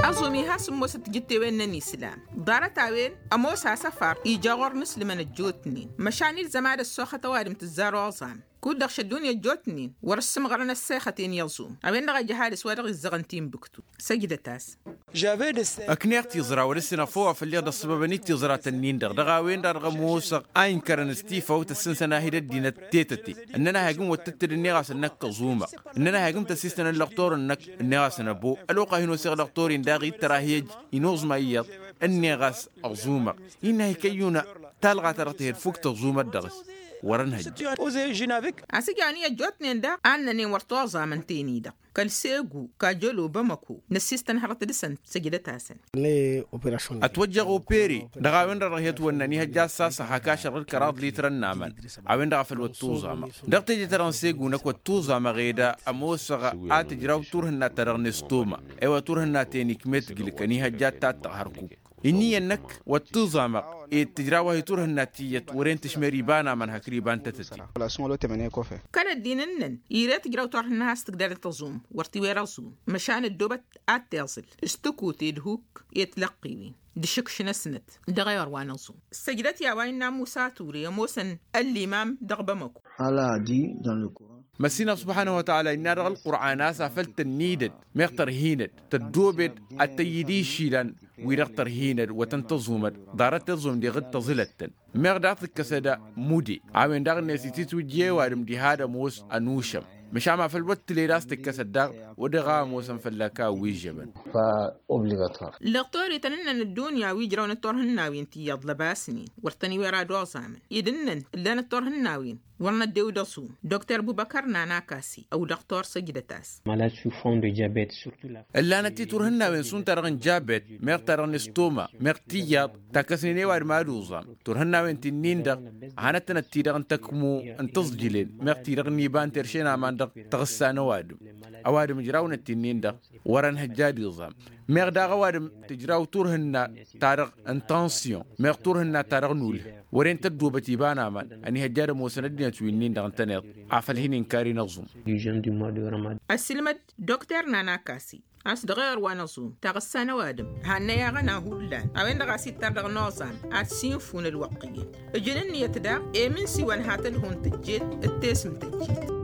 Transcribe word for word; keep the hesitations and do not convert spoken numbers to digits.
أظمي هاسم موسى جتي وين نيسلام دارت عوين أموسى سفر يجاور نسل من الجوتنين مشاني الزمان السوخة توارم تزار وعظام كل دخش الدنيا الجوتنين ورسم غرنا الساختين يلزوم أبين دغا جهالس ورغ الزغنتين بكتو سجد تاس أكنيك تزرع ورسنا فوق في اللي هذا السبب نيت تزرع تنين دغ دغا وين دغ موسى أين كرن ستيفا وتسنسنا هيدا دينا تيتتي إننا هاجم وتتر النغاس إنك زوما إننا هاجم تسيستنا اللقطور إنك النغاس نبو الوقا هنو سيغ لقطورين داغي تراهيج ينوز مايات النغاس أزوما إنها هيكيونا تلغى ترته الفوق تزوما الدغس ورنهج أسيجاني الجوتنين دا أنني ورطوزا من تيني دا كالسيغو كاجولو بمكو نسيستن هرت دسن سجد تاسن أتوجه بيري دغا وين رهيت ونني هجاسا سحكا شر كراد ليتر النامن عوين دغا في الوتوزا ما دغت جتران سيغو نكو توزا ما غيدا اموسغا اتجراو تورهنا ترنستوما ايوا تورهنا تينيك مت جلكني هجاتا تهركو إني إنك وتوزامق التجراوه يطره الناتية ورين تشمري بانا من هكريبان تتتي كان الدين إنن يريد تجراو طرح الناس تقدر تزوم ورتوي رزوم مشان الدوبة أتصل استكو تيدهوك يتلقيين دشكش نسنت دغير وانزوم سجدت يا وين ناموساتوري موسن الإمام دغبمكو على دي dans le Coran مسينا سبحانه وتعالى إن رغ القرآن سافلت النيدد ميختر هيند تدوبت التيدي شيلان ويرغتر هيند وتنتظمت دارت تظم دي غد تظلتن ميغدات الكسادة مودي عوين داغ الناس تتوجيه وارم دي هذا موس أنوشم مش عم في الوقت اللي راستك كسداغ ودغا موسم فلاكا ويجبن فا اوبليغاتوار لغتوري تنن الدنيا ويجرون التورهن ناوين تياض لباسنين ورتني ويرا دو زامن يدنن اللي التورهن ناوين ورنا الدو دسو دكتور ابو بكر نانا كاسي او دكتور سجدتاس malades souffrant de diabète surtout la اللي انا تي تورهن ناوين سون ترغن جابت ميغترن ستوما ميغتياب تاكسني وار مادوزام تورهن ناوين تنين دغ هانتنا تيدغن تكمو انتزجلين ميغتيرغن يبان ترشينا مان تغسان وادم أوادم جراونا التنين دا وران هجاد يظام ميغ دا غوادم تجراو تورهن تارغ انتانسيون ميغ تورهن تارغ نول ورين تدو بتيبانا مان أني هجاد موسى ندينا توينين دا انتنيط عفل هين انكاري نظم السلمت دكتور نانا كاسي أس دغير وانزوم تغسان وادم هانا يا غنا هولان أوين دغاسي تردغ نوزان أتسينفون الوقيين الجنن يتدا إيمن سيوان هاتل هون تجيت التسم تجيت